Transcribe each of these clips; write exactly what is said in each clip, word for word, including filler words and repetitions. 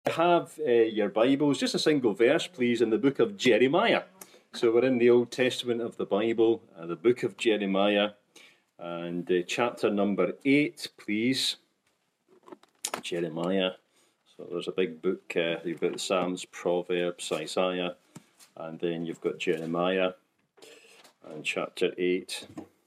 Have uh, your Bibles, just a single verse, please, in the book of Jeremiah. So we're in the Old Testament of the Bible, uh, the book of Jeremiah, and uh, chapter number eight, please. Jeremiah. So there's a big book. Uh, you've got the Psalms, Proverbs, Isaiah, and then you've got Jeremiah, and chapter eight.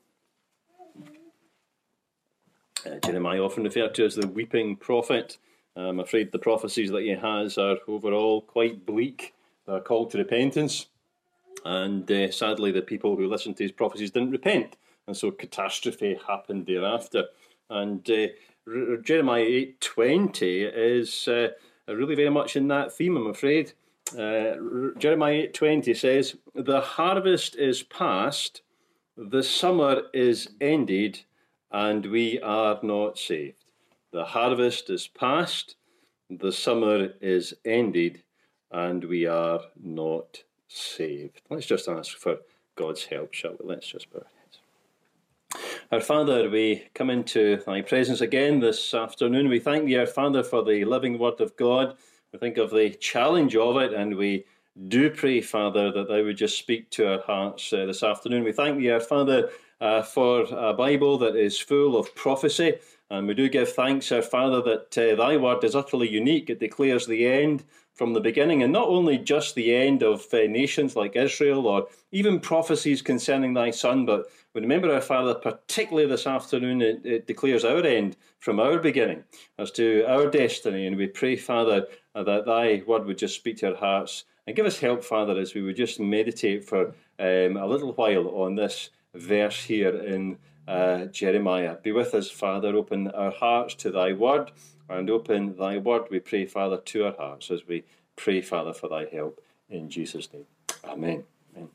Uh, Jeremiah, often referred to as the weeping prophet. I'm afraid the prophecies that he has are overall quite bleak. They're called to repentance. And uh, sadly, the people who listened to his prophecies didn't repent. And so catastrophe happened thereafter. And uh, R- Jeremiah eight twenty is uh, really very much in that theme, I'm afraid. Uh, R- Jeremiah eight twenty says, "The harvest is past, the summer is ended, and we are not saved." The harvest is past, the summer is ended, and we are not saved. Let's just ask for God's help, shall we? Let's just bow our heads. Our Father, we come into thy presence again this afternoon. We thank thee, our Father, for the living word of God. We think of the challenge of it, and we do pray, Father, that thou would just speak to our hearts uh, this afternoon. We thank thee, our Father, uh, for a Bible that is full of prophecy. And we do give thanks, our Father, that uh, thy word is utterly unique. It declares the end from the beginning, and not only just the end of uh, nations like Israel, or even prophecies concerning thy Son, but we remember, our Father, particularly this afternoon, it, it declares our end from our beginning as to our destiny. And we pray, Father, uh, that thy word would just speak to our hearts, and give us help, Father, as we would just meditate for um, a little while on this verse here in Uh, Jeremiah. Be with us, Father. Open our hearts to thy word, and open thy word, we pray, Father, to our hearts as we pray, Father, for thy help in Jesus' name. Amen. Amen.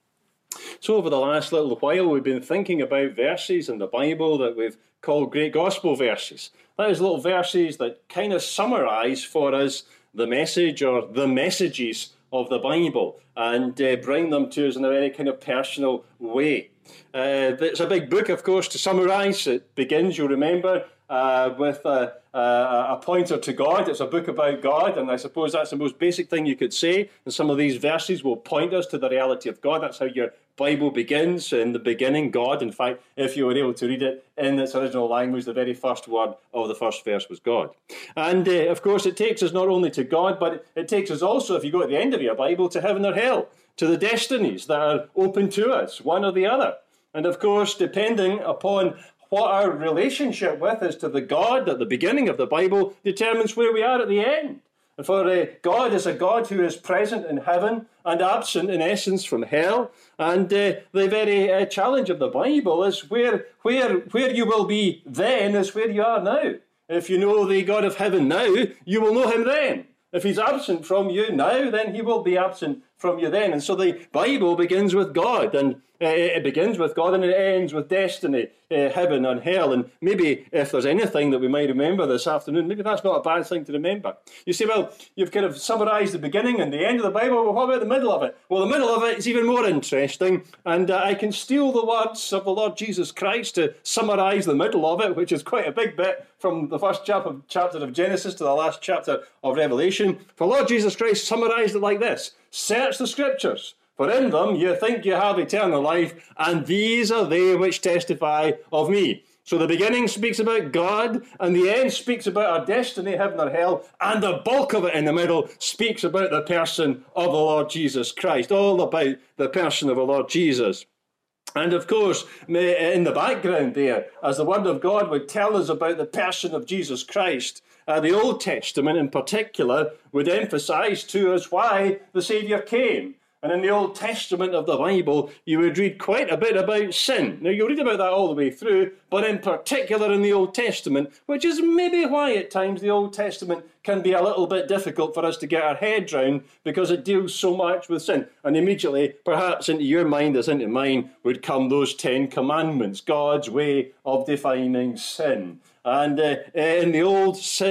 So over the last little while, we've been thinking about verses in the Bible that we've called great gospel verses. That is little verses that kind of summarize for us the message or the messages of the Bible, and uh, bring them to us in a very kind of personal way. Uh, it's a big book, of course, to summarise. It begins, you'll remember, uh, with a, a, a pointer to God. It's a book about God, and I suppose that's the most basic thing you could say. And some of these verses will point us to the reality of God. That's how your Bible begins, in the beginning, God. In fact, if you were able to read it in its original language, the very first word of the first verse was God. And, uh, of course, it takes us not only to God, but it takes us also, if you go at the end of your Bible, to heaven or hell, to the destinies that are open to us, one or the other. And, of course, depending upon what our relationship with is to the God at the beginning of the Bible determines where we are at the end. And for uh, God is a God who is present in heaven and absent in essence from hell. And uh, the very uh, challenge of the Bible is where, where, where you will be then is where you are now. If you know the God of heaven now, you will know him then. If he's absent from you now, then he will be absent from you then. And so the Bible begins with God, and uh, it begins with God, and it ends with destiny, uh, heaven and hell. And maybe if there's anything that we might remember this afternoon, maybe that's not a bad thing to remember. You say, well, you've kind of summarised the beginning and the end of the Bible. Well, what about the middle of it? Well, the middle of it is even more interesting, and uh, I can steal the words of the Lord Jesus Christ to summarise the middle of it, which is quite a big bit from the first chapter of Genesis to the last chapter of Revelation. For Lord Jesus Christ summarised it like this: search the Scriptures, for in them you think you have eternal life, and these are they which testify of me. So the beginning speaks about God, and the end speaks about our destiny, heaven or hell, and the bulk of it in the middle speaks about the person of the Lord Jesus Christ, all about the person of the Lord Jesus. And of course, in the background there, as the Word of God would tell us about the person of Jesus Christ, uh, the Old Testament in particular would emphasize to us why the Saviour came. And in the Old Testament of the Bible, you would read quite a bit about sin. Now, you'll read about that all the way through, but in particular in the Old Testament, which is maybe why at times the Old Testament can be a little bit difficult for us to get our heads round, because it deals so much with sin. And immediately, perhaps into your mind as into mine, would come those Ten Commandments, God's way of defining sin. And uh, in the old, sin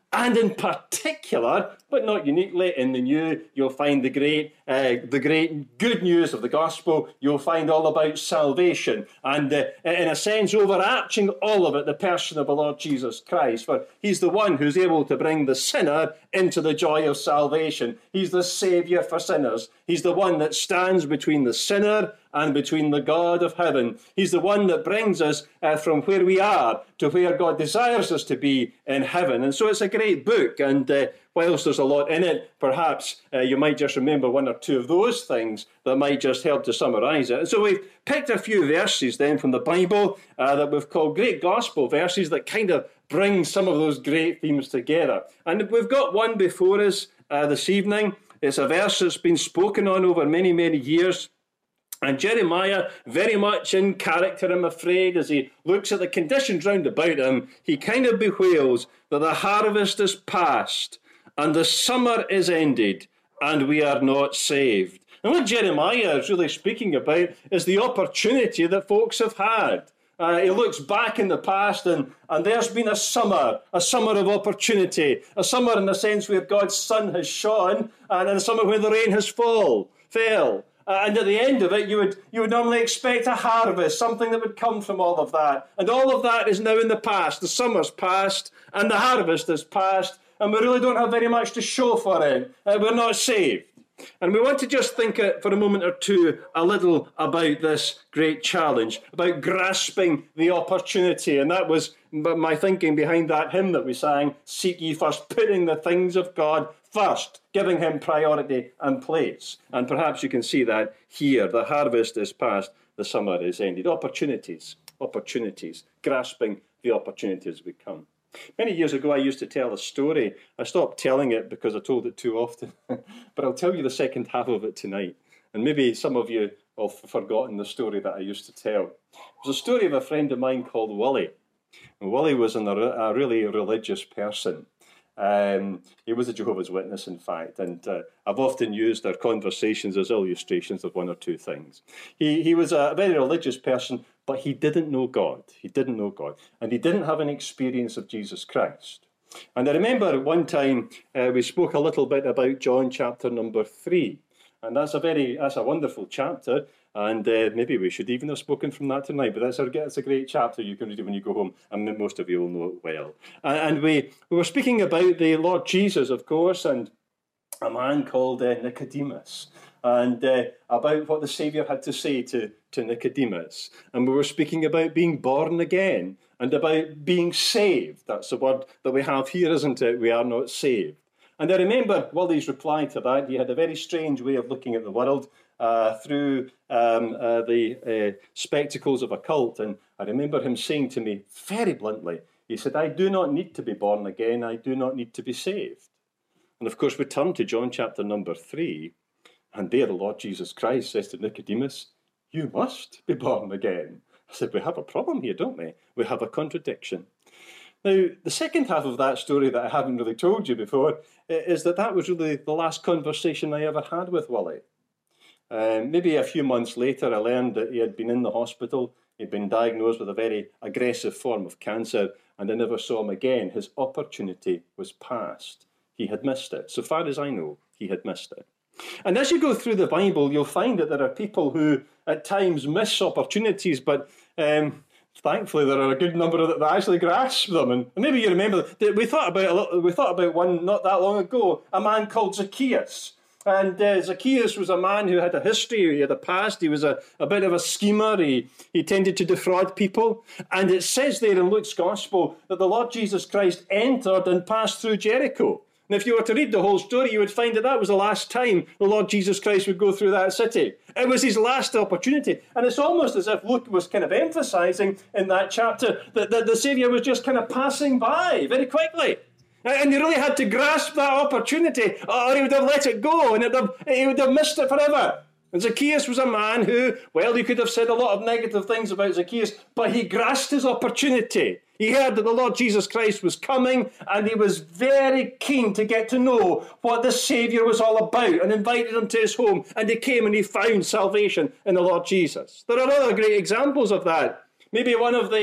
And in particular, but not uniquely, in the New, you'll find the great, uh, the great good news of the gospel. You'll find all about salvation, and uh, in a sense, overarching all of it, the person of the Lord Jesus Christ. For he's the one who's able to bring the sinner into the joy of salvation. He's the Saviour for sinners. He's the one that stands between the sinner and between the God of heaven. He's the one that brings us uh, from where we are to where God desires us to be in heaven. And so it's a great book, and uh, whilst there's a lot in it, perhaps uh, you might just remember one or two of those things that might just help to summarise it. And so we've picked a few verses then from the Bible uh, that we've called great gospel verses that kind of bring some of those great themes together. And we've got one before us uh, this evening. It's a verse that's been spoken on over many, many years. And Jeremiah, very much in character, I'm afraid, as he looks at the conditions round about him, he kind of bewails that the harvest is past and the summer is ended and we are not saved. And what Jeremiah is really speaking about is the opportunity that folks have had. Uh, he looks back in the past and, and there's been a summer, a summer of opportunity, a summer in the sense where God's sun has shone and a summer where the rain has fall, fell. Uh, and at the end of it, you would you would normally expect a harvest, something that would come from all of that. And all of that is now in the past. The summer's past, and the harvest is past, and we really don't have very much to show for it. Uh, we're not saved. And we want to just think for a moment or two a little about this great challenge, about grasping the opportunity. And that was my thinking behind that hymn that we sang, Seek Ye First, putting the things of God first, giving him priority and place. And perhaps you can see that here. The harvest is past, the summer is ended. Opportunities, opportunities, grasping the opportunities we come. Many years ago, I used to tell a story. I stopped telling it because I told it too often. But I'll tell you the second half of it tonight. And maybe some of you have forgotten the story that I used to tell. It was a story of a friend of mine called Willie. And Willie was an, a really religious person. Um, he was a Jehovah's Witness, in fact, and uh, I've often used our conversations as illustrations of one or two things. He he was a very religious person, but he didn't know God. He didn't know God, and he didn't have an experience of Jesus Christ. And I remember one time uh, we spoke a little bit about John chapter number three, and that's a very that's a wonderful chapter. And uh, maybe we should even have spoken from that tonight, but that's a, that's a great chapter you can read it when you go home, and most of you will know it well. And, and we, we were speaking about the Lord Jesus, of course, and a man called uh, Nicodemus, and uh, about what the Saviour had to say to, to Nicodemus. And we were speaking about being born again, and about being saved. That's the word that we have here, isn't it? We are not saved. And I remember Willie's reply to that. He had a very strange way of looking at the world uh, through um, uh, the uh, spectacles of a cult. And I remember him saying to me very bluntly, he said, I do not need to be born again. I do not need to be saved. And of course, we turn to John chapter number three. And there the Lord Jesus Christ says to Nicodemus, you must be born again. I said, we have a problem here, don't we? We have a contradiction. Now, the second half of that story that I haven't really told you before is that that was really the last conversation I ever had with Willie. Um, maybe a few months later, I learned that he had been in the hospital. He'd been diagnosed with a very aggressive form of cancer, and I never saw him again. His opportunity was past. He had missed it. So far as I know, he had missed it. And as you go through the Bible, you'll find that there are people who at times miss opportunities, but um, thankfully there are a good number that actually grasp them. And maybe you remember that we thought about a little, we thought about one not that long ago, a man called Zacchaeus. And uh, Zacchaeus was a man who had a history, he had a past, he was a, a bit of a schemer, he, he tended to defraud people. And it says there in Luke's Gospel that the Lord Jesus Christ entered and passed through Jericho. And if you were to read the whole story, you would find that that was the last time the Lord Jesus Christ would go through that city. It was his last opportunity. And it's almost as if Luke was kind of emphasising in that chapter that, that the Saviour was just kind of passing by very quickly. And he really had to grasp that opportunity, or he would have let it go, and have, he would have missed it forever. And Zacchaeus was a man who, well, you could have said a lot of negative things about Zacchaeus, but he grasped his opportunity. He heard that the Lord Jesus Christ was coming, and he was very keen to get to know what the Saviour was all about, and invited him to his home, and he came and he found salvation in the Lord Jesus. There are other great examples of that. Maybe one of the,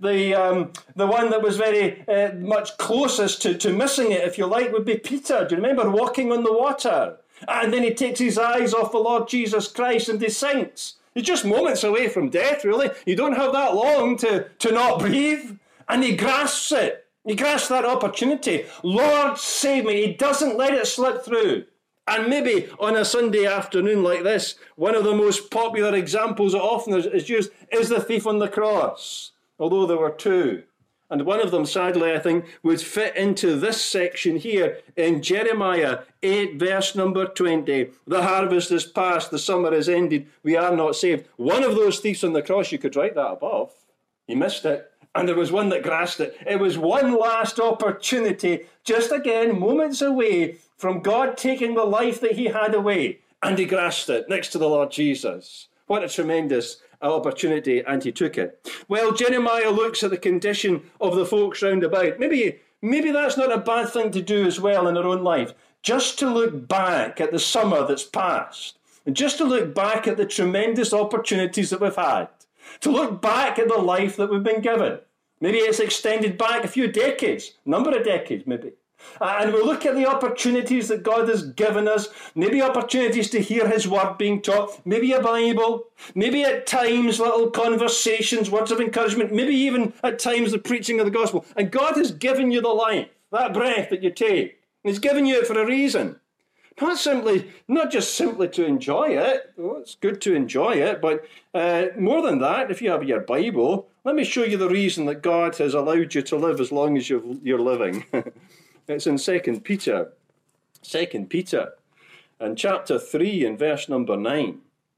the um, the one that was very uh, much closest to, to missing it, if you like, would be Peter. Do you remember walking on the water? And then he takes his eyes off the Lord Jesus Christ and he sinks. He's just moments away from death, really. You don't have that long to, to not breathe. And he grasps it. He grasps that opportunity. Lord, save me. He doesn't let it slip through. And maybe on a Sunday afternoon like this, one of the most popular examples that often is used is the thief on the cross, although there were two. And one of them, sadly, I think, would fit into this section here in Jeremiah eight, verse number twenty. The harvest is past, the summer is ended, we are not saved. One of those thieves on the cross, you could write that above. He missed it. And there was one that grasped it. It was one last opportunity, just again, moments away from God taking the life that he had away. And he grasped it next to the Lord Jesus. What a tremendous opportunity, and he took it. Well, Jeremiah looks at the condition of the folks round about. Maybe, maybe that's not a bad thing to do as well in our own life. Just to look back at the summer that's passed. And just to look back at the tremendous opportunities that we've had. To look back at the life that we've been given. Maybe it's extended back a few decades, a number of decades maybe. Uh, and we look at the opportunities that God has given us, maybe opportunities to hear his word being taught, maybe a Bible, maybe at times little conversations, words of encouragement, maybe even at times the preaching of the gospel. And God has given you the life, that breath that you take. And he's given you it for a reason. Not simply, not just simply to enjoy it. Well, it's good to enjoy it, but uh, more than that, if you have your Bible, let me show you the reason that God has allowed you to live as long as you've, you're living. It's in Second Peter, Second Peter, and chapter three and verse number nine.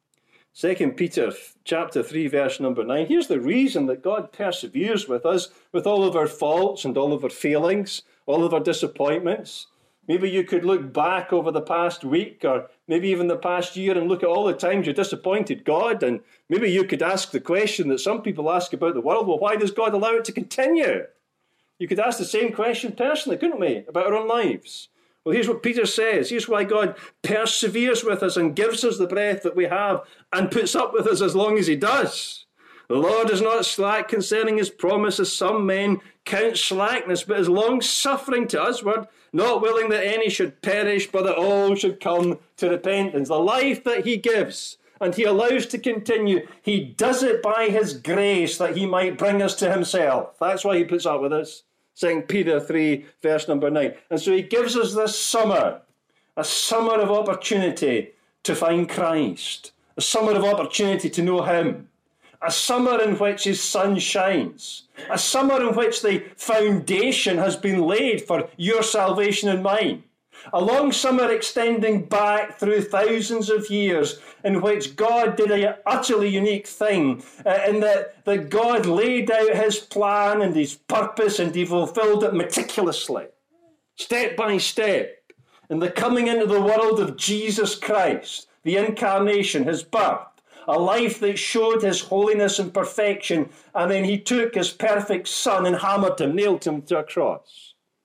Second Peter chapter three, verse number nine. Here's the reason that God perseveres with us, with all of our faults and all of our failings, all of our disappointments. Maybe you could look back over the past week or maybe even the past year and look at all the times you disappointed God, and maybe you could ask the question that some people ask about the world, well, why does God allow it to continue? You could ask the same question personally, couldn't we, about our own lives? Well, here's what Peter says. Here's why God perseveres with us and gives us the breath that we have and puts up with us as long as he does. The Lord is not slack concerning his promise, as some men count slackness, but is long-suffering to usward, not willing that any should perish, but that all should come to repentance. The life that he gives and he allows to continue, he does it by his grace that he might bring us to himself. That's why he puts up with us. Second Peter three, verse number nine. And so he gives us this summer, a summer of opportunity to find Christ, a summer of opportunity to know him, a summer in which his sun shines, a summer in which the foundation has been laid for your salvation and mine, a long summer extending back through thousands of years in which God did an utterly unique thing, uh, in that, that God laid out his plan and his purpose and he fulfilled it meticulously, step by step, in the coming into the world of Jesus Christ, the incarnation, his birth, a life that showed his holiness and perfection, and then he took his perfect son and hammered him, nailed him to a cross.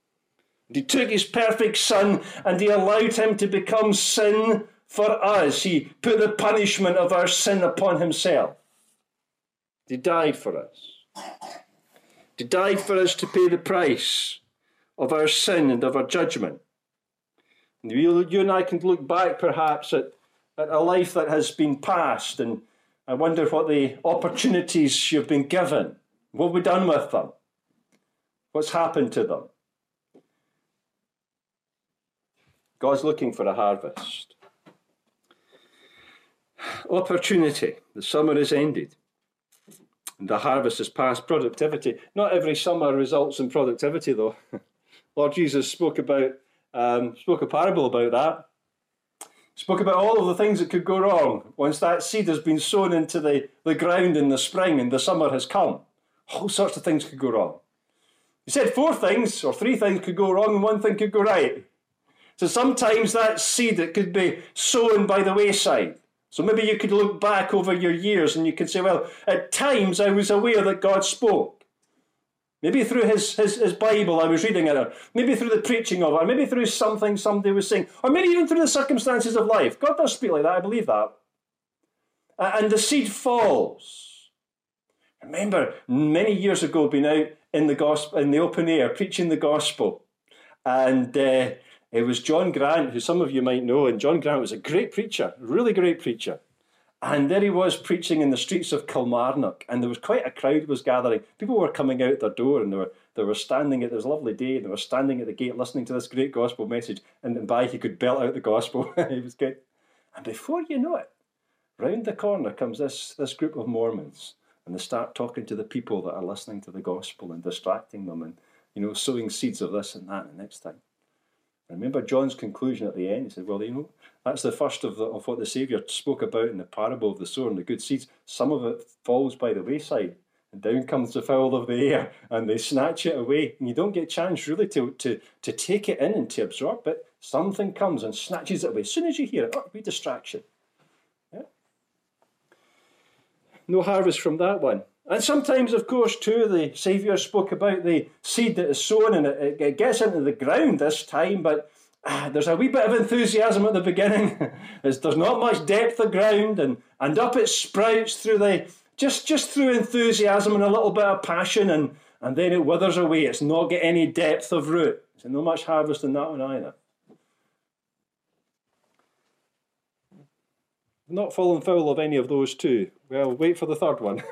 He took his perfect son and he allowed him to become sin for us. He put the punishment of our sin upon himself. He died for us. He died for us to pay the price of our sin and of our judgment. And you, you and I can look back perhaps at, at a life that has been passed, and I wonder what the opportunities you've been given, what we've done with them, what's happened to them. God's looking for a harvest. Opportunity. The summer is ended. The harvest is past. Productivity. Not every summer results in productivity, though. Lord Jesus spoke about, um, spoke a parable about that. Spoke about all of the things that could go wrong once that seed has been sown into the, the ground in the spring and the summer has come. All sorts of things could go wrong. He said four things or three things could go wrong and one thing could go right. So sometimes that seed that could be sown by the wayside. So maybe you could look back over your years and you could say, well, at times I was aware that God spoke. Maybe through his, his, his Bible I was reading it, or maybe through the preaching of it, or maybe through something somebody was saying, or maybe even through the circumstances of life. God does speak like that, I believe that. And the seed falls. I remember many years ago being out in the gospel, in the open air, preaching the gospel. And uh, it was John Grant, who some of you might know. And John Grant was a great preacher, really great preacher. And there he was preaching in the streets of Kilmarnock. And there was quite a crowd was gathering. People were coming out their door and they were they were standing at, it was a lovely day, and they were standing at the gate listening to this great gospel message. And then by he could belt out the gospel. It was good. And before you know it, round the corner comes this, this group of Mormons. And they start talking to the people that are listening to the gospel and distracting them and, you know, sowing seeds of this and that. And the next thing, I remember John's conclusion at the end. He said, well, you know, that's the first of, the, of what the Saviour spoke about in the parable of the sower and the good seeds. Some of it falls by the wayside, and down comes the fowl of the air, and they snatch it away. And you don't get a chance really to, to, to take it in and to absorb it. Something comes and snatches it away. As soon as you hear it, oh, be distraction. Yeah. No harvest from that one. And sometimes, of course, too, the Saviour spoke about the seed that is sown, and it, it gets into the ground this time, but ah, there's a wee bit of enthusiasm at the beginning. There's not much depth of ground, and, and up it sprouts through the just just through enthusiasm and a little bit of passion, and, and then it withers away. It's not got any depth of root. So not much harvest in that one either. Not falling foul of any of those two. Well, wait for the third one.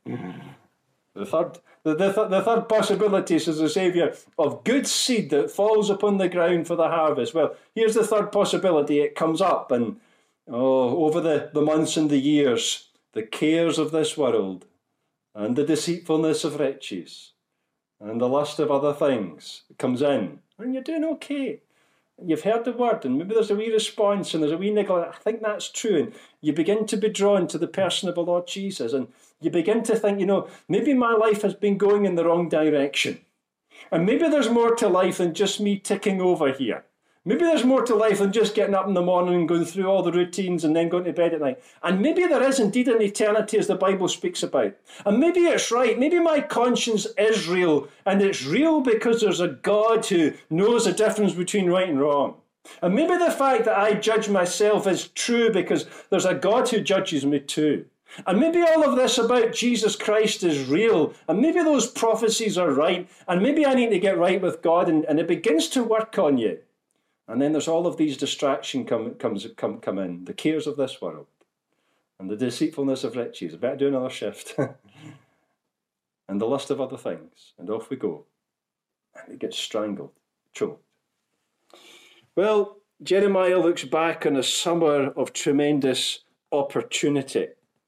the third the, the, the third possibility, says the Saviour, of good seed that falls upon the ground for the harvest. Well, here's the third possibility. It comes up, and oh, over the, the months and the years, the cares of this world and the deceitfulness of riches and the lust of other things comes in, and you're doing okay. You've heard the word, and maybe there's a wee response, and there's a wee niggle. I think that's true. And you begin to be drawn to the person of the Lord Jesus, and you begin to think, you know, maybe my life has been going in the wrong direction. And maybe there's more to life than just me ticking over here. Maybe there's more to life than just getting up in the morning and going through all the routines and then going to bed at night. And maybe there is indeed an eternity, as the Bible speaks about. And maybe it's right. Maybe my conscience is real. And it's real because there's a God who knows the difference between right and wrong. And maybe the fact that I judge myself is true because there's a God who judges me too. And maybe all of this about Jesus Christ is real. And maybe those prophecies are right. And maybe I need to get right with God. And, and it begins to work on you. And then there's all of these distractions come, comes, come, come in. The cares of this world. And the deceitfulness of riches. I better do another shift. And the lust of other things. And off we go. And it gets strangled, choked. Well, Jeremiah looks back on a summer of tremendous opportunity.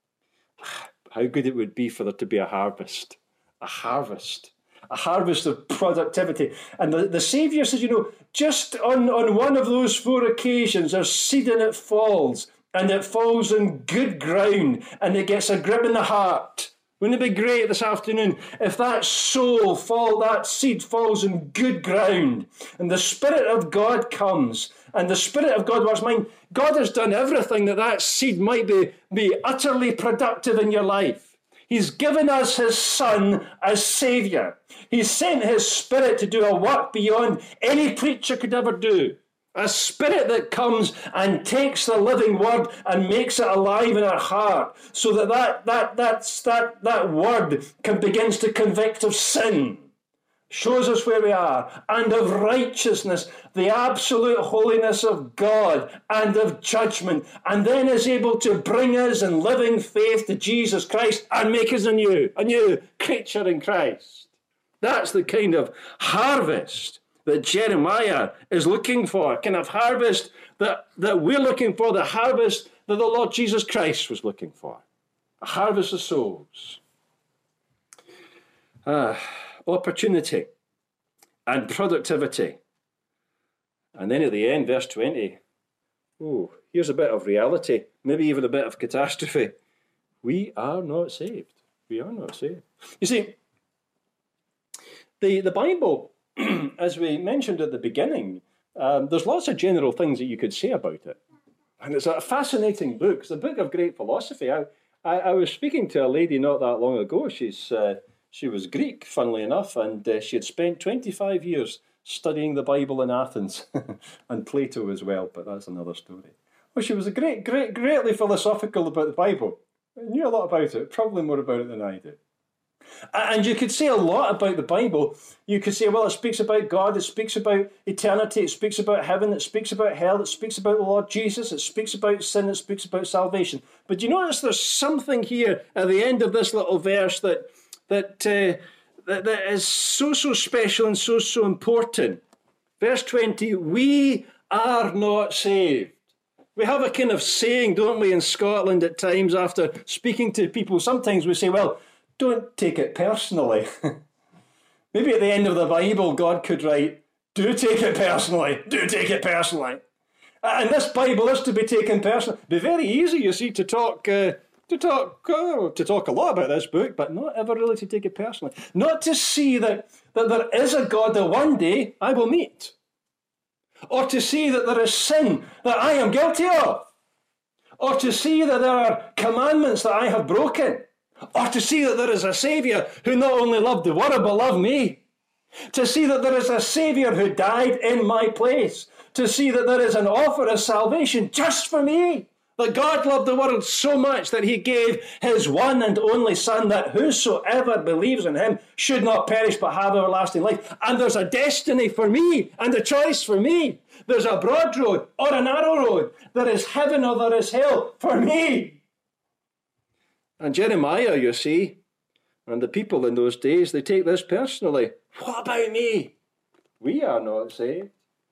How good it would be for there to be a harvest. A harvest. A harvest of productivity. And the, the Saviour says, you know, just on, on one of those four occasions, there's seed and it falls. And it falls in good ground. And it gets a grip in the heart. Wouldn't it be great this afternoon if that soul fall, that seed falls in good ground, and the Spirit of God comes, and the Spirit of God works. Mine, God has done everything that that seed might be, be utterly productive in your life. He's given us his Son as Saviour. He's sent his Spirit to do a work beyond any preacher could ever do. A Spirit that comes and takes the living word and makes it alive in our heart, so that that that that's, that that word can begins to convict of sin, shows us where we are, and of righteousness, the absolute holiness of God, and of judgment, and then is able to bring us in living faith to Jesus Christ and make us a new, a new creature in Christ. That's the kind of harvest that Jeremiah is looking for, kind of harvest that, that we're looking for, the harvest that the Lord Jesus Christ was looking for. A harvest of souls. Ah, opportunity and productivity. And then at the end, verse twenty, oh, here's a bit of reality, maybe even a bit of catastrophe. We are not saved. We are not saved. You see, the, the Bible, as we mentioned at the beginning, um, there's lots of general things that you could say about it. And it's a fascinating book. It's a book of great philosophy. I, I, I was speaking to a lady not that long ago. She's uh, she was Greek, funnily enough, and uh, she had spent twenty-five years studying the Bible in Athens, and Plato as well, but that's another story. Well, she was a great, great, greatly philosophical about the Bible. I knew a lot about it, probably more about it than I did. And you could say a lot about the Bible. You could say, well, it speaks about God, it speaks about eternity, it speaks about heaven, it speaks about hell, it speaks about the Lord Jesus, it speaks about sin, it speaks about salvation. But you notice there's something here at the end of this little verse that that uh, that, that is so, so special and so, so important. Verse twenty, we are not saved. We have a kind of saying, don't we, in Scotland at times after speaking to people. Sometimes we say, well, don't take it personally. Maybe at the end of the Bible, God could write, do take it personally, do take it personally. And this Bible is to be taken personally. It'd be very easy, you see, to talk, uh, to talk, uh, to talk a lot about this book, but not ever really to take it personally. Not to see that, that there is a God that one day I will meet. Or to see that there is sin that I am guilty of. Or to see that there are commandments that I have broken. Or to see that there is a Saviour who not only loved the world but loved me. To see that there is a Saviour who died in my place. To see that there is an offer of salvation just for me. That God loved the world so much that he gave his one and only Son, that whosoever believes in him should not perish but have everlasting life. And there's a destiny for me and a choice for me. There's a broad road or a narrow road. There is heaven or there is hell for me. And Jeremiah, you see, and the people in those days, they take this personally. What about me? We are not saved.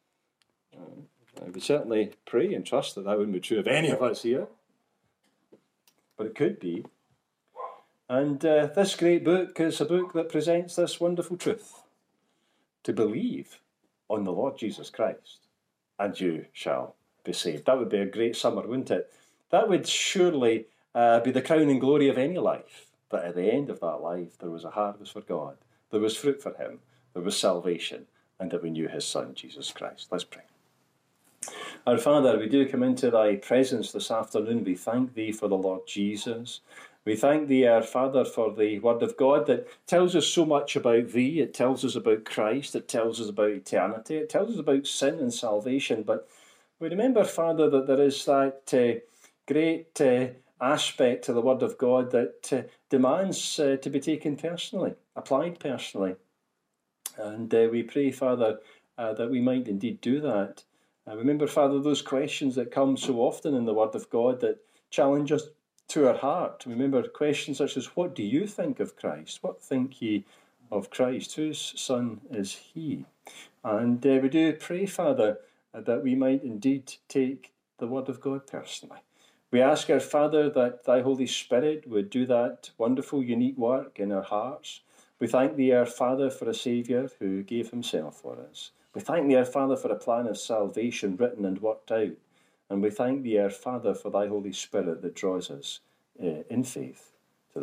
I would certainly pray and trust that that wouldn't be true of any of us here. But it could be. And uh, this great book is a book that presents this wonderful truth. To believe on the Lord Jesus Christ, and you shall be saved. That would be a great summer, wouldn't it? That would surely uh, be the crowning glory of any life. That at the end of that life, there was a harvest for God. There was fruit for him. There was salvation. And that we knew his Son, Jesus Christ. Let's pray. Our Father, we do come into thy presence this afternoon. We thank thee for the Lord Jesus. We thank thee, our Father, for the word of God that tells us so much about thee. It tells us about Christ. It tells us about eternity. It tells us about sin and salvation. But we remember, Father, that there is that uh, great uh, aspect to the word of God that uh, demands uh, to be taken personally, applied personally. And uh, we pray, Father, uh, that we might indeed do that. Uh, remember, Father, those questions that come so often in the Word of God that challenge us to our heart. Remember questions such as, what do you think of Christ? What think ye of Christ? Whose Son is he? And uh, we do pray, Father, uh, that we might indeed take the Word of God personally. We ask our Father that thy Holy Spirit would do that wonderful, unique work in our hearts. We thank thee, our Father, for a Saviour who gave himself for us. We thank thee, our Father, for a plan of salvation written and worked out. And we thank thee, our Father, for thy Holy Spirit that draws us uh, in faith